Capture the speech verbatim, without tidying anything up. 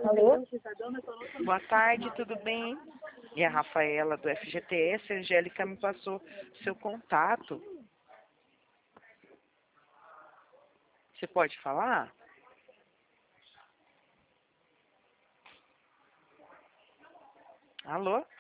Alô? Boa tarde, tudo bem? E a Rafaela do F G T S, a Angélica me passou seu contato. Você pode falar? Alô?